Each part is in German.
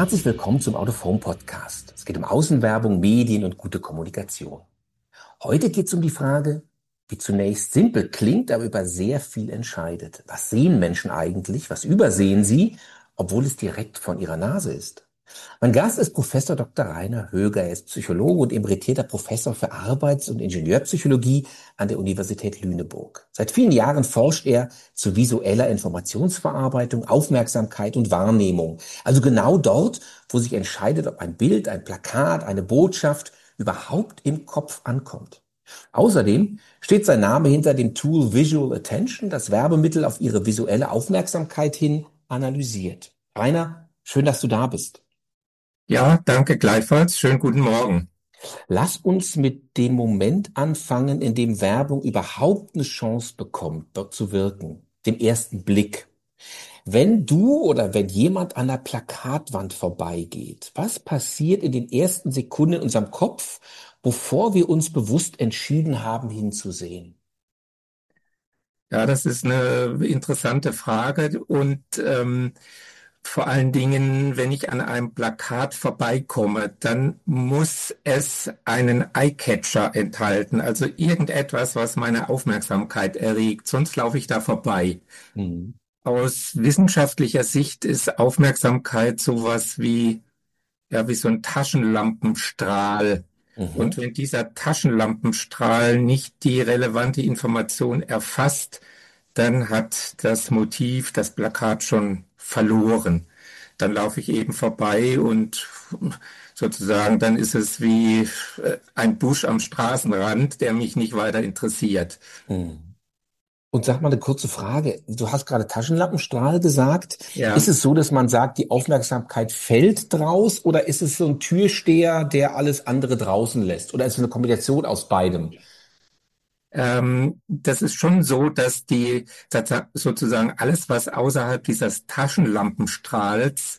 Herzlich willkommen zum Out of Home Podcast. Es geht um Außenwerbung, Medien und gute Kommunikation. Heute geht es um die Frage, die zunächst simpel klingt, aber über sehr viel entscheidet. Was sehen Menschen eigentlich? Was übersehen sie, obwohl es direkt von ihrer Nase ist? Mein Gast ist Professor Dr. Rainer Höger. Er ist Psychologe und emeritierter Professor für Arbeits- und Ingenieurpsychologie an der Universität Lüneburg. Seit vielen Jahren forscht er zu visueller Informationsverarbeitung, Aufmerksamkeit und Wahrnehmung. Also genau dort, wo sich entscheidet, ob ein Bild, ein Plakat, eine Botschaft überhaupt im Kopf ankommt. Außerdem steht sein Name hinter dem Tool Visual Attention, das Werbemittel auf ihre visuelle Aufmerksamkeit hin analysiert. Rainer, schön, dass du da bist. Ja, danke gleichfalls. Schönen guten Morgen. Lass uns mit dem Moment anfangen, in dem Werbung überhaupt eine Chance bekommt, dort zu wirken, dem ersten Blick. Wenn du oder wenn jemand an der Plakatwand vorbeigeht, was passiert in den ersten Sekunden in unserem Kopf, bevor wir uns bewusst entschieden haben, hinzusehen? Ja, das ist eine interessante Frage und vor allen Dingen, wenn ich an einem Plakat vorbeikomme, dann muss es einen Eyecatcher enthalten, also irgendetwas, was meine Aufmerksamkeit erregt, sonst laufe ich da vorbei. Mhm. Aus wissenschaftlicher Sicht ist Aufmerksamkeit sowas wie ja, wie so ein Taschenlampenstrahl. Und Mhm. wenn dieser Taschenlampenstrahl nicht die relevante Information erfasst, dann hat das Motiv, das Plakat schon verloren. Dann laufe ich eben vorbei und sozusagen, dann ist es wie ein Busch am Straßenrand, der mich nicht weiter interessiert. Mhm. Und sag mal eine kurze Frage. Du hast gerade Taschenlampenstrahl gesagt. Ist Ja. es so, dass man sagt, die Aufmerksamkeit fällt draus oder ist es so ein Türsteher, der alles andere draußen lässt? Oder ist es eine Kombination aus beidem? Das ist schon so, dass die sozusagen alles, was außerhalb dieses Taschenlampenstrahls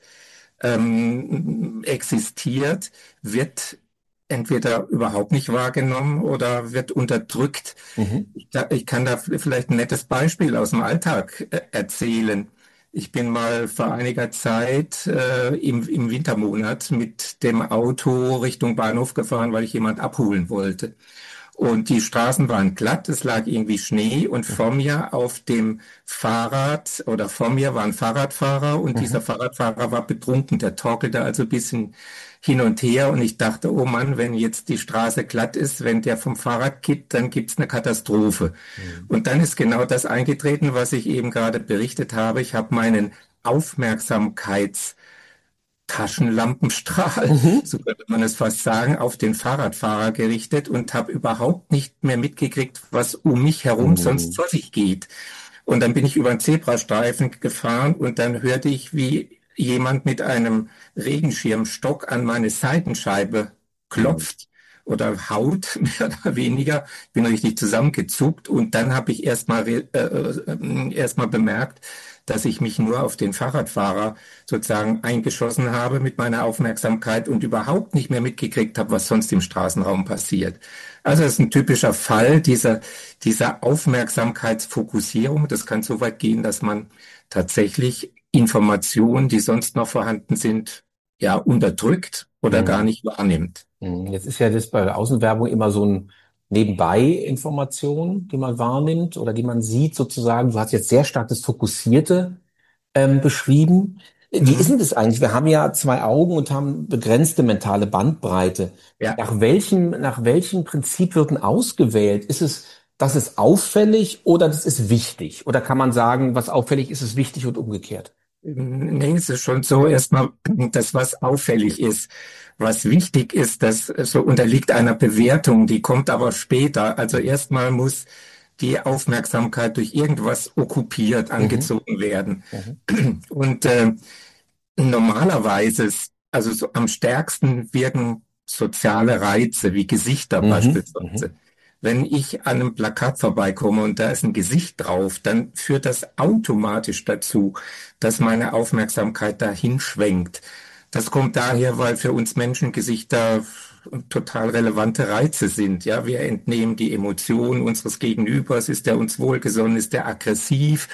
existiert, wird entweder überhaupt nicht wahrgenommen oder wird unterdrückt. Mhm. Ich kann da vielleicht ein nettes Beispiel aus dem Alltag erzählen. Ich bin mal vor einiger Zeit im Wintermonat mit dem Auto Richtung Bahnhof gefahren, weil ich jemand abholen wollte. Und die Straßen waren glatt, es lag irgendwie Schnee und vor Mhm. mir auf dem Fahrrad oder vor mir war ein Fahrradfahrer und dieser Mhm. Fahrradfahrer war betrunken. Der torkelte also ein bisschen hin und her und ich dachte, oh Mann, wenn jetzt die Straße glatt ist, wenn der vom Fahrrad kippt, dann gibt's eine Katastrophe. Mhm. Und dann ist genau das eingetreten, was ich eben gerade berichtet habe. Ich habe meinen Aufmerksamkeits Taschenlampenstrahl, Mhm. so könnte man es fast sagen, auf den Fahrradfahrer gerichtet und habe überhaupt nicht mehr mitgekriegt, was um mich herum sonst Mhm. vor sich geht. Und dann bin ich über einen Zebrastreifen gefahren und dann hörte ich, wie jemand mit einem Regenschirmstock an meine Seitenscheibe Mhm. klopft oder haut, mehr oder weniger. Bin richtig zusammengezuckt und dann habe ich erst mal bemerkt, dass ich mich nur auf den Fahrradfahrer sozusagen eingeschossen habe mit meiner Aufmerksamkeit und überhaupt nicht mehr mitgekriegt habe, was sonst im Straßenraum passiert. Also es ist ein typischer Fall dieser Aufmerksamkeitsfokussierung. Das kann so weit gehen, dass man tatsächlich Informationen, die sonst noch vorhanden sind, ja, unterdrückt oder gar Mhm. nicht wahrnimmt. Mhm. Jetzt ist ja das bei der Außenwerbung immer so ein Nebenbei-Information, die man wahrnimmt oder die man sieht sozusagen. Du hast jetzt sehr stark das Fokussierte beschrieben. Wie ist Mhm. denn das eigentlich? Wir haben ja zwei Augen und haben begrenzte mentale Bandbreite. Ja. Nach welchem Prinzip wird denn ausgewählt? Ist es, das ist auffällig oder das ist wichtig? Oder kann man sagen, was auffällig ist, ist wichtig und umgekehrt? Nee, es ist schon so erstmal, das, was auffällig ist. Was wichtig ist, das so unterliegt einer Bewertung, die kommt aber später. Also Mhm. erstmal muss die Aufmerksamkeit durch irgendwas okkupiert, Mhm. angezogen werden. Mhm. Und normalerweise, also so am stärksten wirken soziale Reize, wie Gesichter Mhm. Mhm. beispielsweise. Wenn ich an einem Plakat vorbeikomme und da ist ein Gesicht drauf, dann führt das automatisch dazu, dass meine Aufmerksamkeit dahin schwenkt. Das kommt daher, weil für uns Menschen Gesichter total relevante Reize sind. Ja, wir entnehmen die Emotionen unseres Gegenübers. Ist er uns wohlgesonnen? Ist er aggressiv?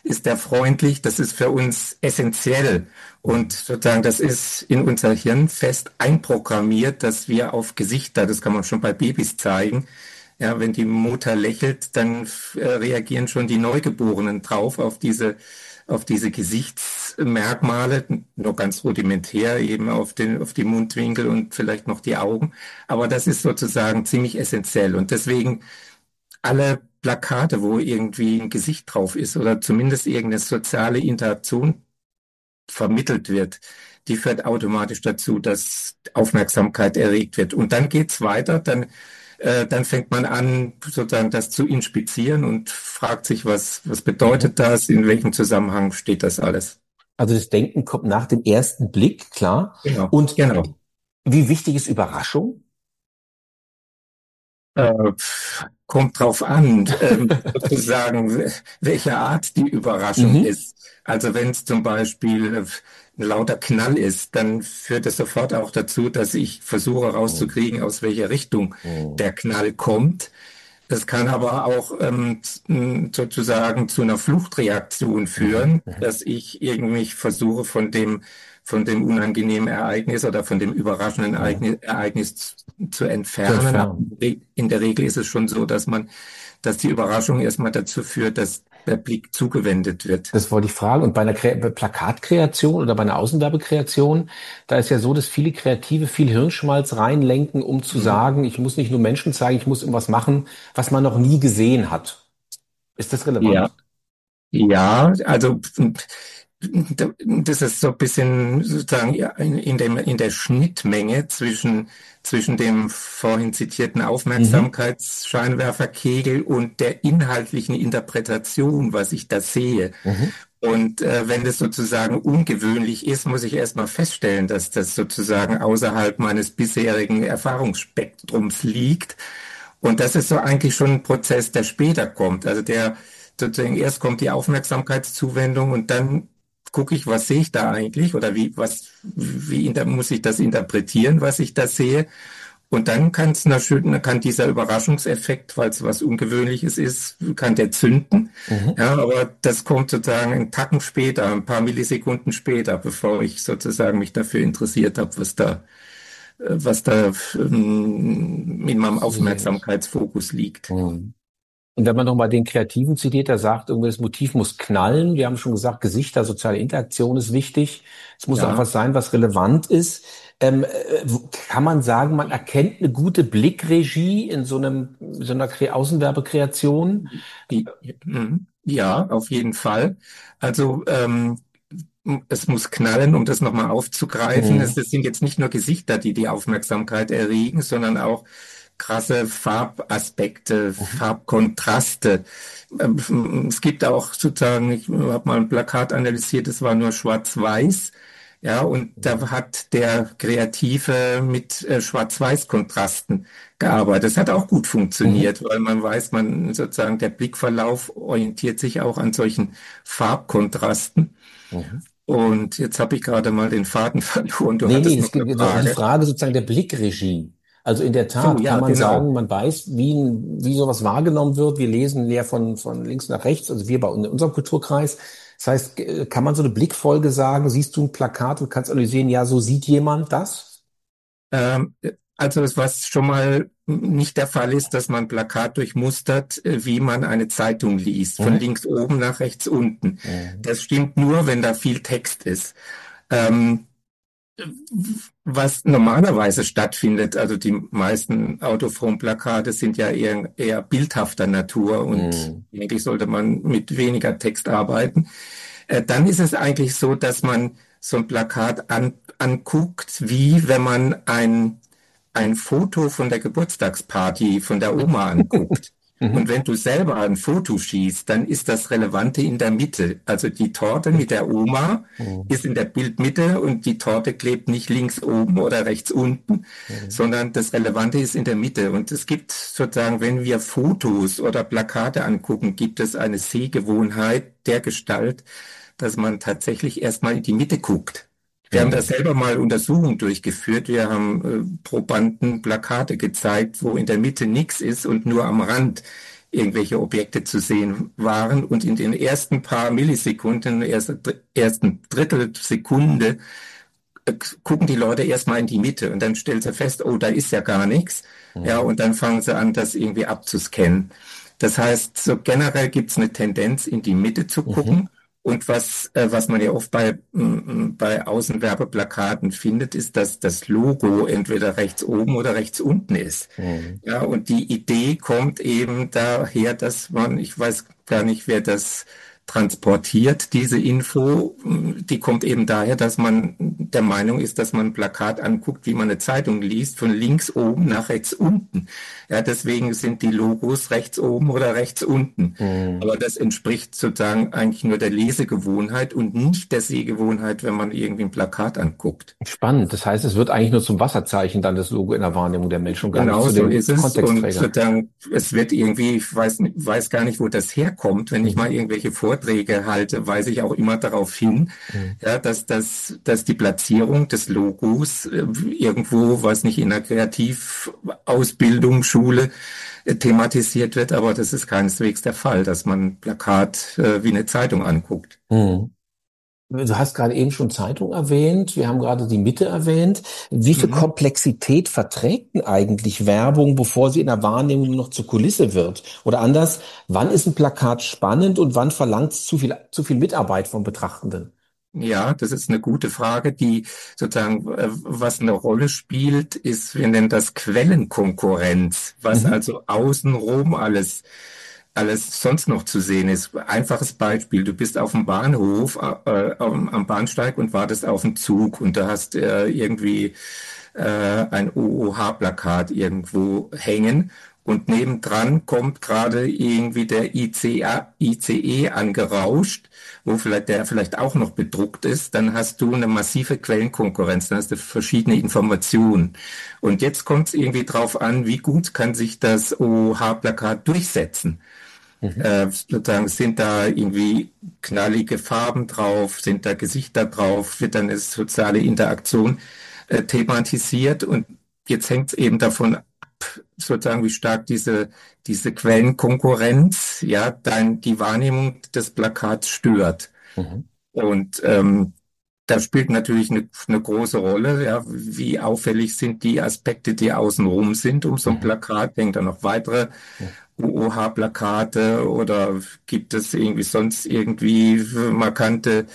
ist der freundlich, das ist für uns essentiell. Und sozusagen, das ist in unser Hirn fest einprogrammiert, dass wir auf Gesichter, das kann man schon bei Babys zeigen, ja, wenn die Mutter lächelt, dann reagieren schon die Neugeborenen drauf auf diese Gesichtsmerkmale, nur ganz rudimentär eben auf die Mundwinkel und vielleicht noch die Augen. Aber das ist sozusagen ziemlich essentiell. Und deswegen alle Plakate, wo irgendwie ein Gesicht drauf ist oder zumindest irgendeine soziale Interaktion vermittelt wird, die führt automatisch dazu, dass Aufmerksamkeit erregt wird. Und dann geht's weiter, dann fängt man an, sozusagen das zu inspizieren und fragt sich, was Mhm. bedeutet das, in welchem Zusammenhang steht das alles. Also das Denken kommt nach dem ersten Blick, klar. Genau, Und genau. wie wichtig ist Überraschung? Kommt drauf an, sozusagen, welche Art die Überraschung Mhm. ist. Also wenn es zum Beispiel ein lauter Knall ist, dann führt es sofort auch dazu, dass ich versuche Mhm. rauszukriegen, aus welcher Richtung Mhm. der Knall kommt. Das kann aber auch sozusagen zu einer Fluchtreaktion Mhm. führen, Mhm. dass ich irgendwie versuche, von dem unangenehmen Ereignis oder von dem überraschenden Mhm. Ereignis zu Zu entfernen. Aber entfernen. in der Regel ist es schon so, dass die Überraschung erstmal dazu führt, dass der Blick zugewendet wird. Das wollte ich fragen. Und bei einer bei Plakatkreation oder bei einer Außenwerbekreation, da ist ja so, dass viele Kreative viel Hirnschmalz reinlenken, um zu Mhm. sagen, ich muss nicht nur Menschen zeigen, ich muss irgendwas machen, was man noch nie gesehen hat. Ist das Ja. relevant? Ja, also das ist so ein bisschen sozusagen ja, in der Schnittmenge zwischen dem vorhin zitierten Mhm. Aufmerksamkeitsscheinwerferkegel und der inhaltlichen Interpretation, was ich da sehe. Mhm. Und wenn das sozusagen ungewöhnlich ist, muss ich erstmal feststellen, dass das sozusagen außerhalb meines bisherigen Erfahrungsspektrums liegt. Und das ist so eigentlich schon ein Prozess, der später kommt. Also der sozusagen erst kommt die Aufmerksamkeitszuwendung und dann gucke ich, was sehe ich da eigentlich oder muss ich das interpretieren, was ich da sehe. Und dann kann dieser Überraschungseffekt, weil es was Ungewöhnliches ist, kann der zünden. Mhm. Ja, aber das kommt sozusagen einen Tacken später, ein paar Millisekunden später, bevor ich sozusagen mich dafür interessiert habe, was da in meinem Zu sehen ist. Aufmerksamkeitsfokus liegt. Mhm. Und wenn man nochmal den Kreativen zitiert, der sagt, irgendwie das Motiv muss knallen. Wir haben schon gesagt, Gesichter, soziale Interaktion ist wichtig. Es muss auch Ja, was sein, was relevant ist. Kann man sagen, man erkennt eine gute Blickregie in so einer Außenwerbekreation? ja, auf jeden Fall. Also es muss knallen, um das nochmal aufzugreifen. Mhm. Es sind jetzt nicht nur Gesichter, die die Aufmerksamkeit erregen, sondern auch krasse Farbaspekte, Mhm. Farbkontraste. Es gibt auch sozusagen, ich habe mal ein Plakat analysiert, es war nur schwarz-weiß. Ja, und Mhm. da hat der Kreative mit Schwarz-Weiß-Kontrasten gearbeitet. Das hat auch gut Mhm. funktioniert, weil man weiß, man sozusagen der Blickverlauf orientiert sich auch an solchen Farbkontrasten. Mhm. Und jetzt habe ich gerade mal den Faden verloren. Du Nee, nee, hattest noch eine die Frage. Frage sozusagen der Blickregie. Also in der So, Tat kann ja, man sagen, genau. man weiß, wie sowas wahrgenommen wird. Wir lesen ja von links nach rechts, also wir in unserem Kulturkreis. Das heißt, kann man so eine Blickfolge sagen, siehst du ein Plakat und kannst analysieren, ja, so sieht jemand das? Ähm, also was schon mal nicht der Fall ist, dass man ein Plakat durchmustert, wie man eine Zeitung liest, von Mhm. links oben nach rechts unten. Mhm. Das stimmt nur, wenn da viel Text ist. Ähm, Was normalerweise stattfindet, also die meisten Out-of-Home-Plakate sind ja eher bildhafter Natur und Mhm. eigentlich sollte man mit weniger Text arbeiten. Dann ist es eigentlich so, dass man so ein Plakat anguckt, wie wenn man ein Foto von der Geburtstagsparty von der Oma anguckt. Und Mhm. wenn du selber ein Foto schießt, dann ist das Relevante in der Mitte. Also die Torte mit der Oma Mhm. ist in der Bildmitte und die Torte klebt nicht links oben oder rechts unten, Mhm. sondern das Relevante ist in der Mitte. Und es gibt sozusagen, wenn wir Fotos oder Plakate angucken, gibt es eine Sehgewohnheit der Gestalt, dass man tatsächlich erstmal in die Mitte guckt. Wir haben da Mhm. selber mal Untersuchungen durchgeführt. Wir haben Probanden Plakate gezeigt, wo in der Mitte nichts ist und nur am Rand irgendwelche Objekte zu sehen waren. Und in den ersten paar Millisekunden, ersten Drittelsekunde, gucken die Leute erstmal in die Mitte und dann stellen sie fest, oh, da ist ja gar nichts. Ja, Mhm. und dann fangen sie an, das irgendwie abzuscannen. Das heißt, so generell gibt es eine Tendenz, in die Mitte zu Mhm. gucken. Und was man ja oft bei Außenwerbeplakaten findet, ist, dass das Logo entweder rechts oben oder rechts unten ist. Mhm. Ja, und die Idee kommt eben daher, dass man, ich weiß gar nicht, wer das transportiert, diese Info, die kommt eben daher, dass man der Meinung ist, dass man ein Plakat anguckt, wie man eine Zeitung liest, von links oben nach rechts unten. Ja, deswegen sind die Logos rechts oben oder rechts unten. Mhm. Aber das entspricht sozusagen eigentlich nur der Lesegewohnheit und nicht der Sehgewohnheit, wenn man irgendwie ein Plakat anguckt. Spannend. Das heißt, es wird eigentlich nur zum Wasserzeichen dann das Logo in der Wahrnehmung der Menschen und gar nicht Genau zu so dem ist es. Und Kontextträger. sozusagen, es wird irgendwie, ich weiß gar nicht, wo das herkommt. Wenn ich Mhm. mal irgendwelche Vorträge halte, weise ich auch immer darauf hin, Mhm. ja, dass die Platzierung des Logos irgendwo, weiß nicht, in einer Kreativausbildung, Schule thematisiert wird. Aber das ist keineswegs der Fall, dass man ein Plakat wie eine Zeitung anguckt. Mhm. Du hast gerade eben schon Zeitung erwähnt. Wir haben gerade die Mitte erwähnt. Wie viel Mhm. Komplexität verträgt denn eigentlich Werbung, bevor sie in der Wahrnehmung nur noch zur Kulisse wird? Oder anders, wann ist ein Plakat spannend und wann verlangt es zu viel Mitarbeit vom Betrachtenden? Ja, das ist eine gute Frage, die sozusagen, was eine Rolle spielt, ist, wir nennen das Quellenkonkurrenz, was Mhm. also außenrum alles sonst noch zu sehen ist. Einfaches Beispiel, du bist auf dem Bahnhof, am Bahnsteig und wartest auf den Zug und du hast irgendwie ein OOH-Plakat irgendwo hängen und nebendran kommt gerade irgendwie der ICE angerauscht, der vielleicht auch noch bedruckt ist, dann hast du eine massive Quellenkonkurrenz, dann hast du verschiedene Informationen. Und jetzt kommt es irgendwie drauf an, wie gut kann sich das OOH-Plakat durchsetzen. Mhm. Sozusagen sind da irgendwie knallige Farben drauf, sind da Gesichter drauf, wird dann eine soziale Interaktion thematisiert und jetzt hängt es eben davon ab, sozusagen wie stark diese Quellenkonkurrenz, ja, dann die Wahrnehmung des Plakats stört. Mhm. Und da spielt natürlich eine große Rolle, ja, wie auffällig sind die Aspekte, die außenrum sind um so ein Mhm. Plakat, hängt da noch weitere Mhm. UOH-Plakate oder gibt es irgendwie sonst irgendwie markante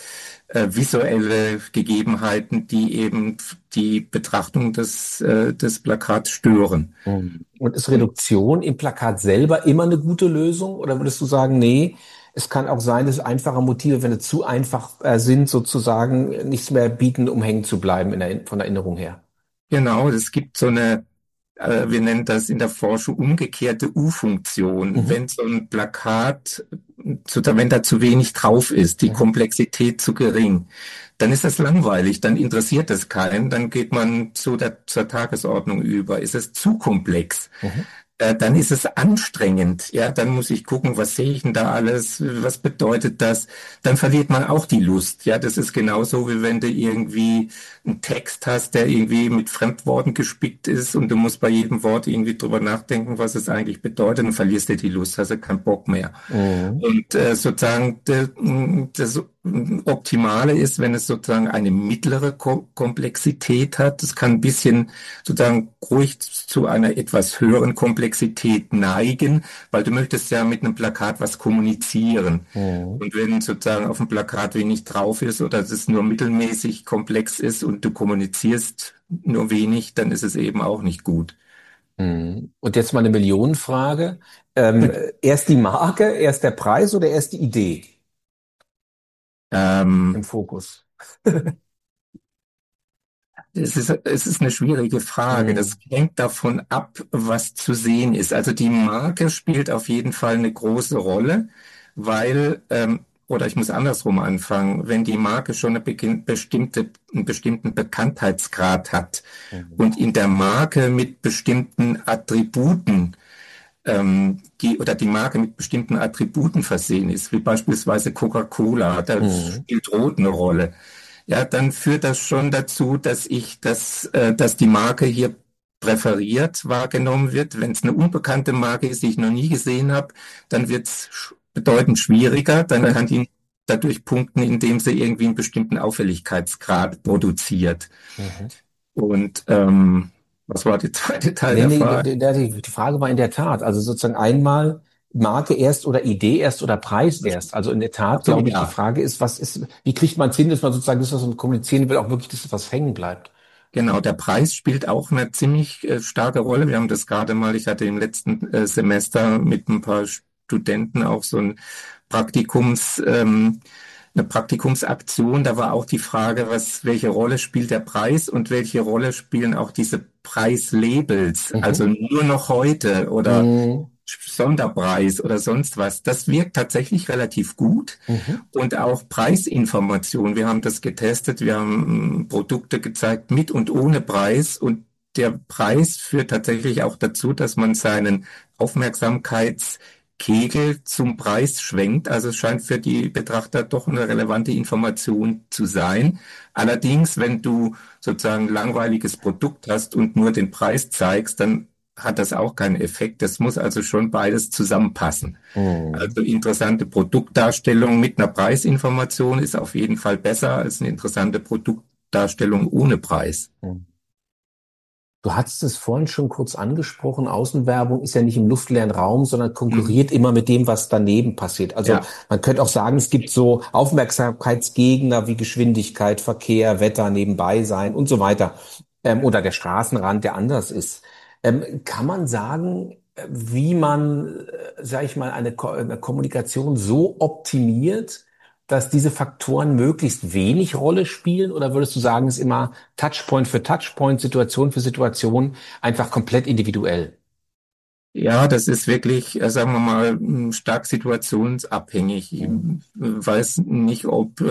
visuelle Gegebenheiten, die eben die Betrachtung des Plakats stören. Mhm. Und ist Und Reduktion im Plakat selber immer eine gute Lösung? Oder würdest du sagen, nee, es kann auch sein, dass einfache Motive, wenn sie zu einfach sind, sozusagen nichts mehr bieten, um hängen zu bleiben von der Erinnerung her? genau, es gibt so eine, wir nennen das in der Forschung umgekehrte U-Funktion. Mhm. Wenn so ein Plakat, wenn da zu wenig drauf ist, die Mhm. Komplexität zu gering, dann ist das langweilig, dann interessiert es keinen, dann geht man zur Tagesordnung über. Ist es zu komplex? Mhm. Dann ist es anstrengend. Ja, dann muss ich gucken, was sehe ich denn da alles? Was bedeutet das? Dann verliert man auch die Lust. Ja, das ist genauso, wie wenn du irgendwie einen Text hast, der irgendwie mit Fremdworten gespickt ist und du musst bei jedem Wort irgendwie drüber nachdenken, was es eigentlich bedeutet, dann verlierst du die Lust, hast du keinen Bock mehr. Mhm. Und sozusagen das Optimale ist, wenn es sozusagen eine mittlere Komplexität hat. Es kann ein bisschen sozusagen ruhig zu einer etwas höheren Komplexität neigen, weil du möchtest ja mit einem Plakat was kommunizieren. Mhm. Und wenn sozusagen auf dem Plakat wenig drauf ist oder es nur mittelmäßig komplex ist und du kommunizierst nur wenig, dann ist es eben auch nicht gut. Mhm. Und jetzt mal eine Millionenfrage. Erst die Marke, erst der Preis oder erst die Idee im Ähm, Fokus? Es ist eine schwierige Frage. Das Mhm. hängt davon ab, was zu sehen ist. Also die Marke spielt auf jeden Fall eine große Rolle, weil, oder ich muss andersrum anfangen, wenn die Marke schon einen bestimmten Bekanntheitsgrad hat Mhm. und in der Marke mit bestimmten Attributen, die Marke mit bestimmten Attributen versehen ist, wie beispielsweise Coca-Cola, da Mhm. spielt Rot eine Rolle, ja, dann führt das schon dazu, dass die Marke hier präferiert wahrgenommen wird. Wenn es eine unbekannte Marke ist, die ich noch nie gesehen habe, dann wird es bedeutend schwieriger. Dann kann die dadurch punkten, indem sie irgendwie einen bestimmten Auffälligkeitsgrad produziert. Mhm. Und was war der zweite Teil Nee, der nee, Frage? die Frage war in der Tat, also sozusagen einmal Marke erst oder Idee erst oder Preis erst. Also in der Ach Tat, so, glaube ich, die ja. Frage ist, wie kriegt man es hin, dass man sozusagen das, was man kommunizieren will, auch wirklich, dass was hängen bleibt. Genau, der Preis spielt auch eine ziemlich starke Rolle. Wir haben das gerade mal, ich hatte im letzten Semester mit ein paar Studenten auch so ein Praktikums, eine Praktikumsaktion. Da war auch die Frage, welche Rolle spielt der Preis und welche Rolle spielen auch diese Preislabels? Also Mhm. nur noch heute oder Mhm. Sonderpreis oder sonst was. Das wirkt tatsächlich relativ gut. Mhm. Und auch Preisinformation. Wir haben das getestet. Wir haben Produkte gezeigt mit und ohne Preis. Und der Preis führt tatsächlich auch dazu, dass man seinen Aufmerksamkeitskegel zum Preis schwenkt. Also es scheint für die Betrachter doch eine relevante Information zu sein. Allerdings, wenn du sozusagen ein langweiliges Produkt hast und nur den Preis zeigst, dann hat das auch keinen Effekt. Das muss also schon beides zusammenpassen. Mhm. Also interessante Produktdarstellung mit einer Preisinformation ist auf jeden Fall besser als eine interessante Produktdarstellung ohne Preis. Mhm. Du hattest es vorhin schon kurz angesprochen, Außenwerbung ist ja nicht im luftleeren Raum, sondern Mhm. konkurriert immer mit dem, was daneben passiert. Also Ja, man könnte auch sagen, es gibt so Aufmerksamkeitsgegner wie Geschwindigkeit, Verkehr, Wetter, nebenbei sein und so weiter. Oder der Straßenrand, der anders ist. Kann man sagen, wie man, sage ich mal, eine Kommunikation so optimiert, dass diese Faktoren möglichst wenig Rolle spielen? Oder würdest du sagen, es ist immer Touchpoint für Touchpoint, Situation für Situation, einfach komplett individuell? ja, das ist wirklich, sagen wir mal, stark situationsabhängig. Ich Mhm. weiß nicht,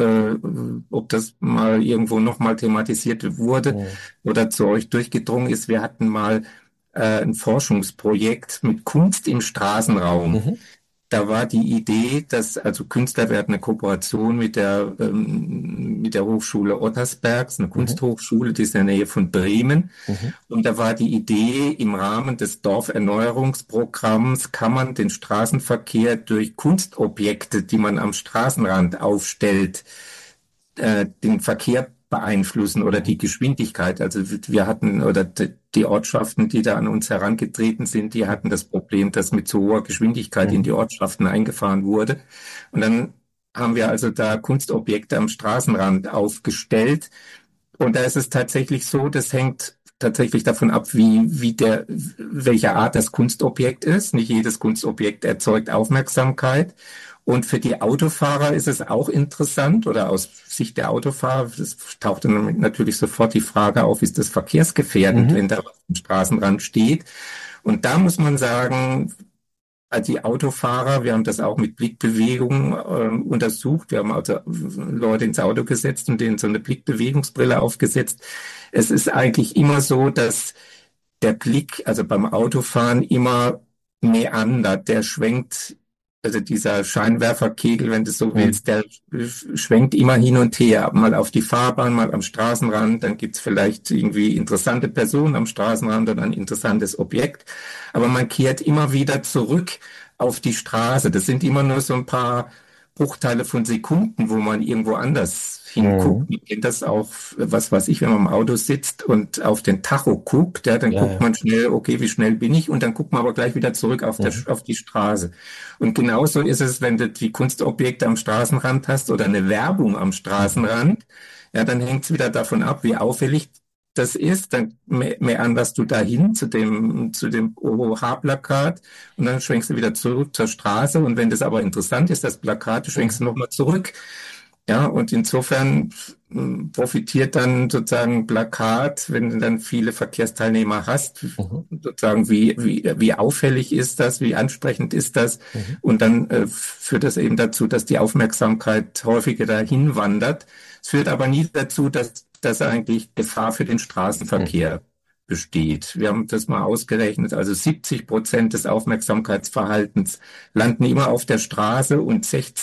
ob das mal irgendwo nochmal thematisiert wurde Mhm. oder zu euch durchgedrungen ist. Wir hatten mal ein Forschungsprojekt mit Kunst im Straßenraum. Mhm. Da war die Idee, dass also Künstler, wir hatten eine Kooperation mit der Hochschule Ottersbergs, eine Mhm. Kunsthochschule, die ist in der Nähe von Bremen. Mhm. Und da war die Idee, im Rahmen des Dorferneuerungsprogramms kann man den Straßenverkehr durch Kunstobjekte, die man am Straßenrand aufstellt, den Verkehr beeinflussen oder die Mhm. Geschwindigkeit. Also wir hatten oder die Ortschaften, die da an uns herangetreten sind, die hatten das Problem, dass mit zu hoher Geschwindigkeit in die Mhm. Ortschaften eingefahren wurde. Und dann haben wir also da Kunstobjekte am Straßenrand aufgestellt. Und da ist es tatsächlich so, das hängt tatsächlich davon ab, welche Art das Kunstobjekt ist. Nicht jedes Kunstobjekt erzeugt Aufmerksamkeit. Und für die Autofahrer ist es auch interessant oder aus Sicht der Autofahrer, das taucht dann natürlich sofort die Frage auf, ist das verkehrsgefährdend, wenn Mhm. da was am Straßenrand steht? Und da muss man sagen, die Autofahrer, wir haben das auch mit Blickbewegung untersucht. Wir haben also Leute ins Auto gesetzt und denen so eine Blickbewegungsbrille aufgesetzt. Es ist eigentlich immer so, dass der Blick, also beim Autofahren immer meandert, der schwenkt, also dieser Scheinwerferkegel, wenn du so Mhm. willst, der schwenkt immer hin und her, mal auf die Fahrbahn, mal am Straßenrand, dann gibt's vielleicht irgendwie interessante Personen am Straßenrand oder ein interessantes Objekt, aber man kehrt immer wieder zurück auf die Straße. Das sind immer nur so ein paar Bruchteile von Sekunden, wo man irgendwo anders hinguckt. Mhm. Ich kenn das auch, was weiß ich, wenn man im Auto sitzt und auf den Tacho guckt, ja, dann Ja, guckt ja. man schnell, okay, wie schnell bin ich? Und dann guckt man aber gleich wieder zurück Mhm. auf die Straße. Und genauso ist es, wenn du die Kunstobjekte am Straßenrand hast oder eine Werbung am Mhm. Straßenrand, ja, dann hängt es wieder davon ab, wie auffällig das ist, dann meanderst du dahin zu dem OH-Plakat und dann schwenkst du wieder zurück zur Straße. Und wenn das aber interessant ist, das Plakat, schwenkst du Mhm. nochmal zurück. Ja, und insofern profitiert dann sozusagen Plakat, wenn du dann viele Verkehrsteilnehmer hast, Mhm. sozusagen wie auffällig ist das, wie ansprechend ist das. Mhm. Und dann führt das eben dazu, dass die Aufmerksamkeit häufiger dahin wandert. Es führt aber nie dazu, dass eigentlich Gefahr für den Mhm. Straßenverkehr besteht. Wir haben das mal ausgerechnet. Also 70% des Aufmerksamkeitsverhaltens landen immer auf der Straße und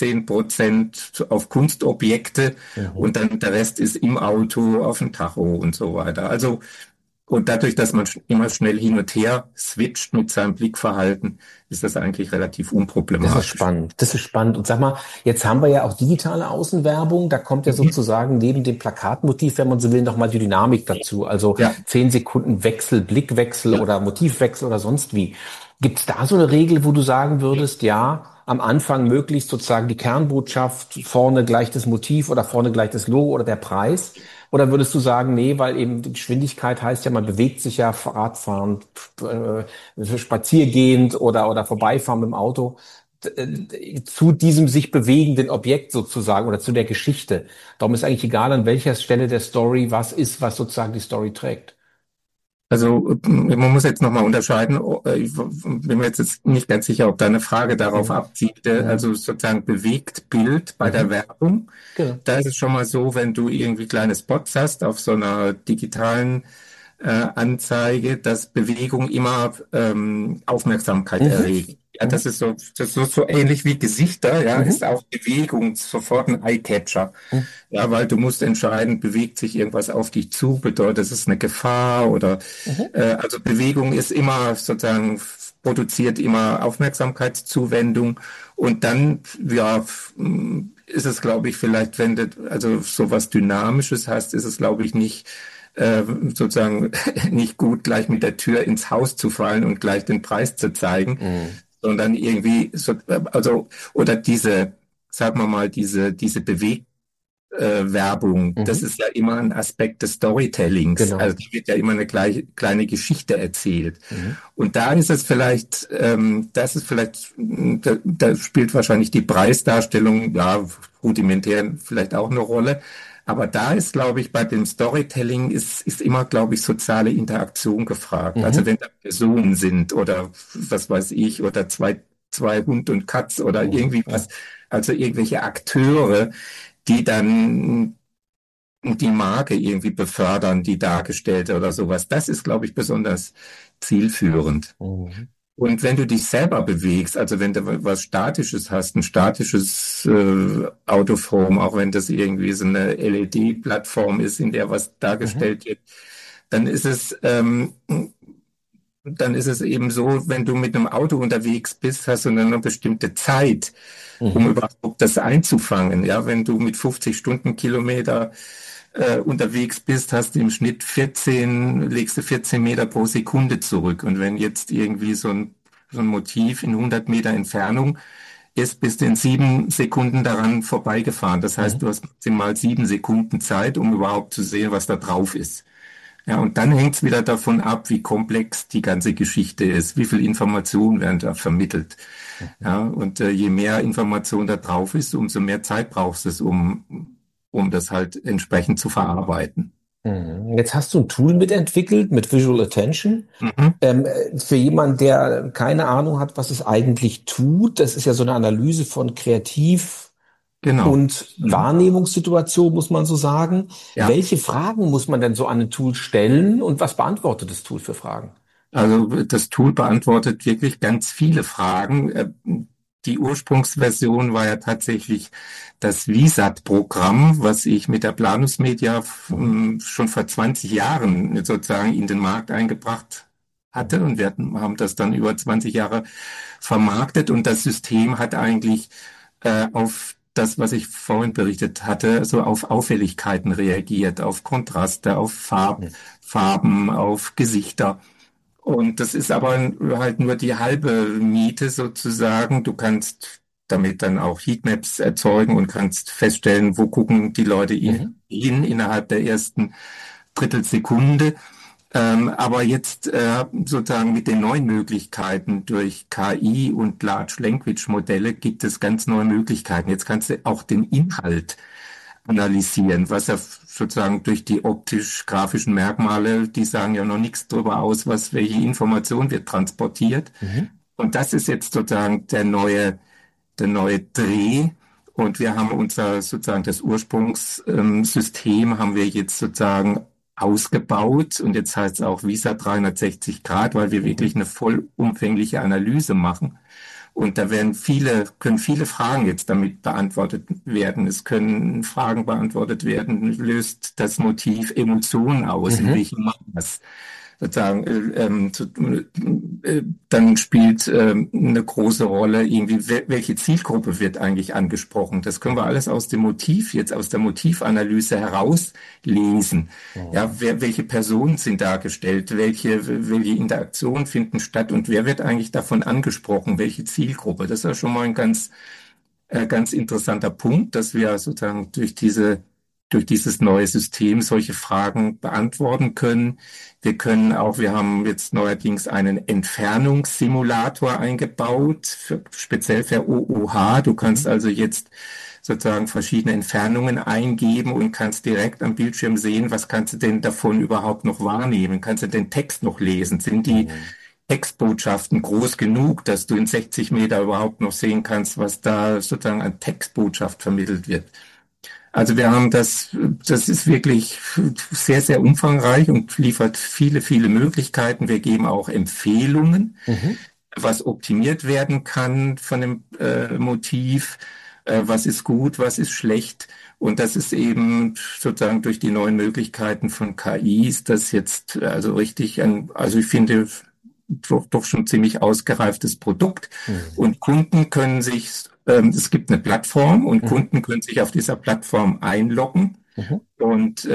16% auf Kunstobjekte Mhm. und dann der Rest ist im Auto, auf dem Tacho und so weiter. Also Und dadurch, dass man immer schnell hin und her switcht mit seinem Blickverhalten, ist das eigentlich relativ Das ist unproblematisch. spannend. Das ist spannend. Und sag mal, jetzt haben wir ja auch digitale Außenwerbung. Da kommt ja Mhm. sozusagen neben dem Plakatmotiv, wenn man so will, nochmal die Dynamik dazu. Also Ja, 10 Sekunden Wechsel, Blickwechsel ja. oder Motivwechsel oder sonst wie. Gibt es da so eine Regel, wo du sagen würdest, ja, am Anfang möglichst sozusagen die Kernbotschaft, vorne gleich das Motiv oder vorne gleich das Logo oder der Preis? Oder würdest du sagen, nee, weil eben die Geschwindigkeit heißt ja, man bewegt sich ja, Radfahren, spaziergehend oder vorbeifahren mit dem Auto zu diesem sich bewegenden Objekt sozusagen oder zu der Geschichte. Darum ist eigentlich egal, an welcher Stelle der Story was ist, was sozusagen die Story trägt. Also man muss jetzt nochmal unterscheiden. Ich bin mir jetzt nicht ganz sicher, ob deine Frage darauf Mhm. abzielte. Mhm. Also sozusagen Bewegtbild bei der Mhm. Werbung. Genau. Da ist es schon mal so, wenn du irgendwie kleine Spots hast auf so einer digitalen Anzeige, dass Bewegung immer Aufmerksamkeit Mhm. erregt. Ja, Mhm. das ist so ähnlich wie Gesichter, ja, ist Mhm. auch Bewegung sofort ein Eye-Catcher. Mhm. Ja, weil du musst entscheiden, bewegt sich irgendwas auf dich zu, bedeutet es eine Gefahr oder Mhm. also Bewegung ist immer sozusagen produziert immer Aufmerksamkeitszuwendung und dann ja ist es glaube ich vielleicht wenn du also sowas Dynamisches hast, ist es glaube ich nicht sozusagen nicht gut gleich mit der Tür ins Haus zu fallen und gleich den Preis zu zeigen, Mhm. sondern irgendwie so also oder diese sagen wir mal diese Bewegung Werbung, das Mhm. ist ja immer ein Aspekt des Storytellings. Also Genau. da wird ja immer eine kleine Geschichte erzählt. Mhm. Und da ist es vielleicht, da spielt wahrscheinlich die Preisdarstellung, ja, rudimentär vielleicht auch eine Rolle. Aber da ist, glaube ich, bei dem Storytelling ist immer, glaube ich, soziale Interaktion gefragt. Also Mhm. wenn da Personen sind oder was weiß ich, oder zwei Hund und Katz oder Mhm. irgendwie was, Ja. also irgendwelche Akteure, die dann die Marke irgendwie befördern, die dargestellte oder sowas. Das ist, glaube ich, besonders zielführend. Mhm. Und wenn du dich selber bewegst, also wenn du was Statisches hast, ein statisches Autoform, auch wenn das irgendwie so eine LED-Plattform ist, in der was Mhm. dargestellt wird, dann ist es dann ist es eben so, wenn du mit einem Auto unterwegs bist, hast du dann eine bestimmte Zeit, um Mhm. überhaupt das einzufangen. Ja, wenn du mit 50 Stundenkilometer unterwegs bist, hast du im Schnitt legst du 14 Meter pro Sekunde zurück. Und wenn jetzt irgendwie so ein Motiv in 100 Meter Entfernung ist, bist du in 7 Sekunden daran vorbeigefahren. Das heißt, Mhm. du hast maximal 7 Sekunden Zeit, um überhaupt zu sehen, was da drauf ist. Ja, und dann hängt es wieder davon ab, wie komplex die ganze Geschichte ist, wie viel Informationen werden da vermittelt. Mhm. Ja, und je mehr Information da drauf ist, umso mehr Zeit brauchst du, um das halt entsprechend zu verarbeiten. Mhm. Jetzt hast du ein Tool mitentwickelt mit Visual Attention. Mhm, Für jemanden, der keine Ahnung hat, was es eigentlich tut, das ist ja so eine Analyse von Kreativ- genau. und Mhm. Wahrnehmungssituation, muss man so sagen. Ja, Welche Fragen muss man denn so an ein Tool stellen und was beantwortet das Tool für Fragen? also das Tool beantwortet wirklich ganz viele Fragen. Die Ursprungsversion war ja tatsächlich das VISAT-Programm, was ich mit der Planus Media Mhm. schon vor 20 Jahren sozusagen in den Markt eingebracht Mhm. hatte. Und haben das dann über 20 Jahre vermarktet. Und das System hat eigentlich auf das, was ich vorhin berichtet hatte, so auf Auffälligkeiten reagiert, auf Kontraste, auf Mhm. Farben, auf Gesichter. Und das ist aber halt nur die halbe Miete sozusagen. Du kannst damit dann auch Heatmaps erzeugen und kannst feststellen, wo gucken die Leute Mhm. hin innerhalb der ersten Drittelsekunde. Aber jetzt sozusagen mit den neuen Möglichkeiten durch KI und Large Language Modelle gibt es ganz neue Möglichkeiten. Jetzt kannst du auch den Inhalt analysieren, was ja sozusagen durch die optisch-grafischen Merkmale, die sagen ja noch nichts darüber aus, welche Information wird transportiert. Mhm. Und das ist jetzt sozusagen der neue Dreh. Und wir haben unser sozusagen das Ursprungssystem haben wir jetzt sozusagen ausgebaut und jetzt heißt es auch Visa 360 Grad, weil wir Mhm. wirklich eine vollumfängliche Analyse machen Und da können viele Fragen jetzt damit beantwortet werden. Es können Fragen beantwortet werden, löst das Motiv Emotionen aus, in Mhm. welchem Maß? Sozusagen, dann spielt eine große Rolle irgendwie, welche Zielgruppe wird eigentlich angesprochen. Das können wir Mhm. alles aus dem Motiv, jetzt aus der Motivanalyse herauslesen. Ja, Mhm. welche Personen sind dargestellt, welche Interaktionen finden statt und wer wird eigentlich davon angesprochen, welche Zielgruppe. Das ist ja schon mal ein ganz interessanter Punkt, dass wir sozusagen durch dieses neue System solche Fragen beantworten können. Wir haben jetzt neuerdings einen Entfernungssimulator eingebaut, speziell für OOH. Du kannst Mhm. also jetzt sozusagen verschiedene Entfernungen eingeben und kannst direkt am Bildschirm sehen, was kannst du denn davon überhaupt noch wahrnehmen? Kannst du den Text noch lesen? Sind die Mhm. Textbotschaften groß genug, dass du in 60 Meter überhaupt noch sehen kannst, was da sozusagen an Textbotschaft vermittelt wird? Also das ist wirklich sehr, sehr umfangreich und liefert viele, viele Möglichkeiten. Wir geben auch Empfehlungen, Mhm. was optimiert werden kann von dem Motiv, was ist gut, was ist schlecht. Und das ist eben sozusagen durch die neuen Möglichkeiten von KIs, das jetzt also also ich finde doch schon ziemlich ausgereiftes Produkt. Mhm. Und Kunden können es gibt eine Plattform und Mhm. Kunden können sich auf dieser Plattform einloggen Mhm. und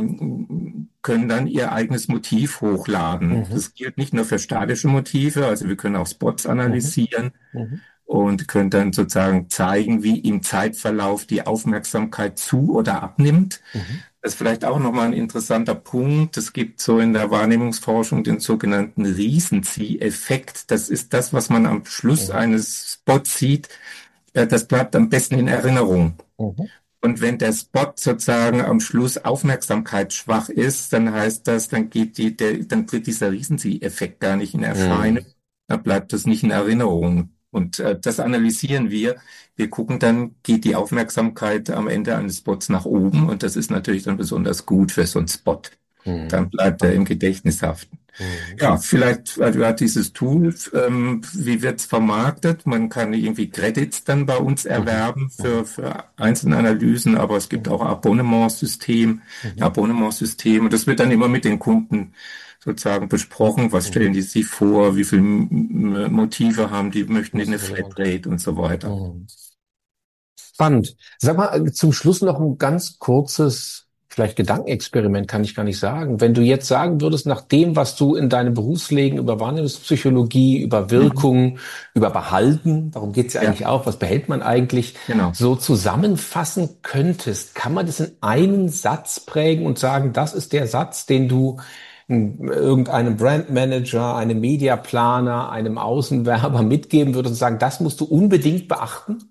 können dann ihr eigenes Motiv hochladen. Mhm. Das gilt nicht nur für statische Motive, also wir können auch Spots Mhm. analysieren Mhm. und können dann sozusagen zeigen, wie im Zeitverlauf die Aufmerksamkeit zu oder abnimmt. Mhm. Das ist vielleicht auch nochmal ein interessanter Punkt. Es gibt so in der Wahrnehmungsforschung den sogenannten Riesenzieh-Effekt. Das ist das, was man am Schluss Mhm. eines Spots sieht. Das bleibt am besten in Erinnerung. Mhm. Und wenn der Spot sozusagen am Schluss aufmerksamkeitsschwach ist, dann heißt das, dann tritt dieser Riesensieh-Effekt gar nicht in Erscheinung. Mhm. Dann bleibt das nicht in Erinnerung. Und das analysieren wir. Wir gucken dann, geht die Aufmerksamkeit am Ende eines Spots nach oben? Und das ist natürlich dann besonders gut für so einen Spot. Dann Mhm. bleibt er im Spannend. Gedächtnis haften. Mhm. Ja, vielleicht hat dieses Tool, wie wird's vermarktet? Man kann irgendwie Credits dann bei uns Mhm. erwerben Mhm. für einzelne Analysen, aber es gibt auch Mhm. Mhm. Abonnementsystem. Und das wird dann immer mit den Kunden sozusagen besprochen. Was Mhm. stellen die sich vor? Wie viele Motive haben die? Möchten die Das eine ist relevant. Flatrate und so weiter? Mhm. Spannend. Sag mal, zum Schluss noch ein ganz kurzes, vielleicht Gedankenexperiment, kann ich gar nicht sagen. Wenn du jetzt sagen würdest, nach dem, was du in deinem Berufsleben über Wahrnehmungspsychologie, über Mhm. Wirkung, über Behalten, darum geht's ja Ja, eigentlich auch, was behält man eigentlich, genau. so zusammenfassen könntest, kann man das in einen Satz prägen und sagen, das ist der Satz, den du irgendeinem Brandmanager, einem Mediaplaner, einem Außenwerber mitgeben würdest und sagen, das musst du unbedingt beachten?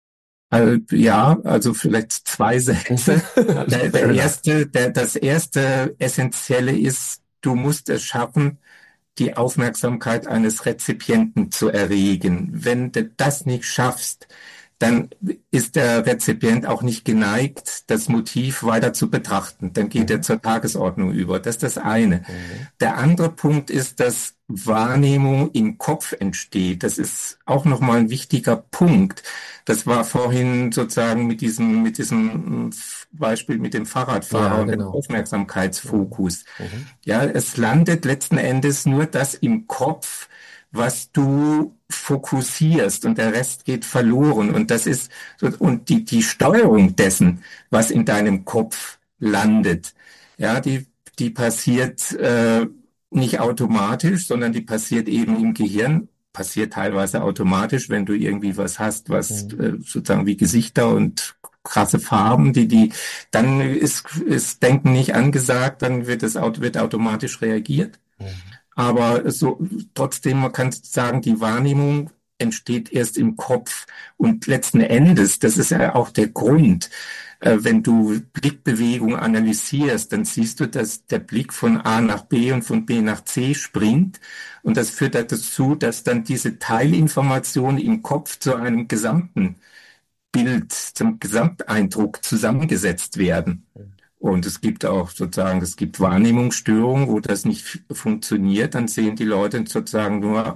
Also vielleicht zwei Sätze. Fair enough. Das erste Essentielle ist, du musst es schaffen, die Aufmerksamkeit eines Rezipienten zu erregen. Wenn du das nicht schaffst, dann ist der Rezipient auch nicht geneigt, das Motiv weiter zu betrachten. Dann geht er Mhm. zur Tagesordnung über. Das ist das eine. Mhm. Der andere Punkt ist, dass Wahrnehmung im Kopf entsteht. Das ist auch nochmal ein wichtiger Punkt. Das war vorhin sozusagen mit diesem Beispiel mit dem Fahrradfahrer Ja, und dem genau. Mhm. Aufmerksamkeitsfokus. Mhm. Ja, es landet letzten Endes nur das im Kopf, was du fokussierst und der Rest geht verloren. Und und die Steuerung dessen, was in deinem Kopf landet, ja, die passiert nicht automatisch, sondern die passiert eben im Gehirn, passiert teilweise automatisch, wenn du irgendwie was hast, was Mhm. sozusagen wie Gesichter und krasse Farben, dann ist Denken nicht angesagt, dann wird automatisch reagiert. Mhm. Aber trotzdem, man kann sagen, die Wahrnehmung entsteht erst im Kopf. Und letzten Endes, das ist ja auch der Grund, wenn du Blickbewegung analysierst, dann siehst du, dass der Blick von A nach B und von B nach C springt. Und das führt dazu, dass dann diese Teilinformationen im Kopf zu einem gesamten Bild, zum Gesamteindruck zusammengesetzt werden. Und es gibt Wahrnehmungsstörungen, wo das nicht funktioniert. Dann sehen die Leute sozusagen nur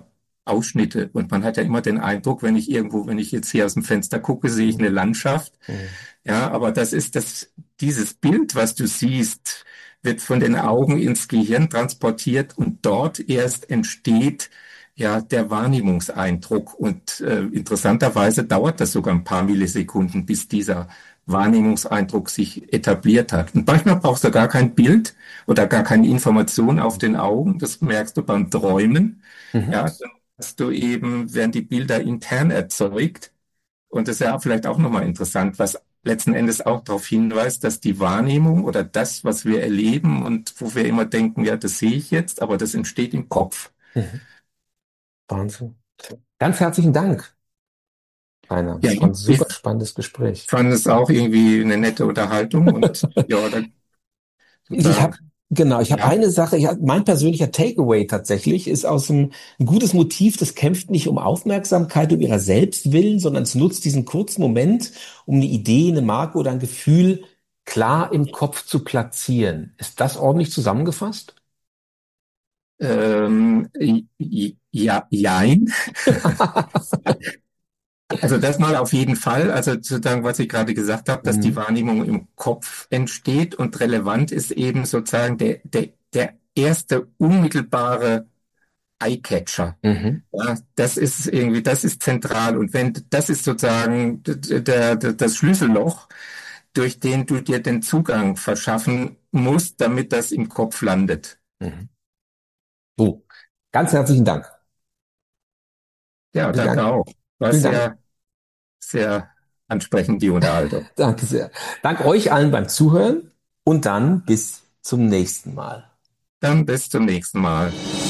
Ausschnitte. Und man hat ja immer den Eindruck, wenn ich jetzt hier aus dem Fenster gucke, sehe ich eine Landschaft. Mhm. Ja, aber dieses Bild, was du siehst, wird von den Augen ins Gehirn transportiert und dort erst entsteht ja der Wahrnehmungseindruck. Und interessanterweise dauert das sogar ein paar Millisekunden, bis dieser Wahrnehmungseindruck sich etabliert hat. Und manchmal brauchst du gar kein Bild oder gar keine Information auf den Augen. Das merkst du beim Träumen. Mhm. Ja, dann hast du eben, werden die Bilder intern erzeugt. Und das ist ja vielleicht auch nochmal interessant, was letzten Endes auch darauf hinweist, dass die Wahrnehmung oder das, was wir erleben und wo wir immer denken, ja, das sehe ich jetzt, aber das entsteht im Kopf. Mhm. Wahnsinn. Ganz herzlichen Dank, Rainer. Ja, Das war ein ich super spannendes Gespräch. fand es auch irgendwie eine nette Unterhaltung und ja, da Ich habe sozusagen, genau, ich habe ja, eine Sache, mein persönlicher Takeaway tatsächlich ist aus dem ein gutes Motiv, das kämpft nicht um Aufmerksamkeit um ihrer selbst willen, sondern es nutzt diesen kurzen Moment, um eine Idee, eine Marke oder ein Gefühl klar im Kopf zu platzieren. Ist das ordentlich zusammengefasst? ja, jein. Also das mal auf jeden Fall. Also sozusagen, was ich gerade gesagt habe, dass die Mhm. Wahrnehmung im Kopf entsteht und relevant ist eben sozusagen der erste unmittelbare Eyecatcher. Mhm. Ja, das ist irgendwie, das ist zentral. Und wenn, das ist sozusagen das Schlüsselloch, durch den du dir den Zugang verschaffen musst, damit das im Kopf landet. Mhm. So, ganz herzlichen Dank. Ja, Vielen danke Dank. auch. War Vielen Dank. sehr, sehr ansprechend, die Unterhaltung. Danke sehr. Dank euch allen beim Zuhören und dann bis zum nächsten Mal. Dann bis zum nächsten Mal.